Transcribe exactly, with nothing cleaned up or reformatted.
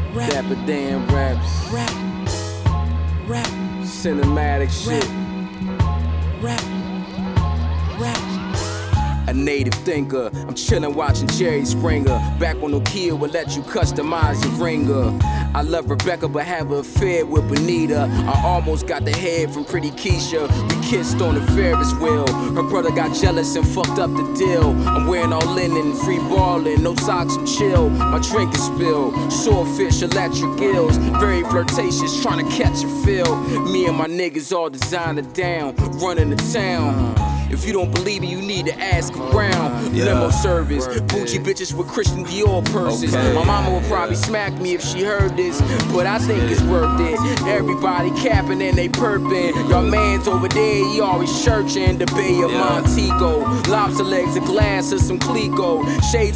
rap, Dapper Dan raps, rap, rap, cinematic shit. rap, rap. A native thinker, I'm chillin' watching Jerry Springer. Back when Nokia would let you customize your ringer. I love Rebecca but have an affair with Bonita. I almost got the head from Pretty Keisha. We kissed on the Ferris wheel. Her brother got jealous and fucked up the deal. I'm wearing all linen, free ballin', no socks, I'm chill. My drink is spilled, swordfish, electric gills. Very flirtatious, trying to catch a feel. Me and my niggas all designer down, running the town. If you don't believe me, you need to ask around. Yeah. Limo service, bougie bitches with Christian Dior purses. Okay. My mama would probably smack me if she heard this, but I think it's worth it. Everybody capping and they perping. Your man's over there, he always churching. The Bay of Yeah. Montego, lobster legs, a glass of some Clico. Shades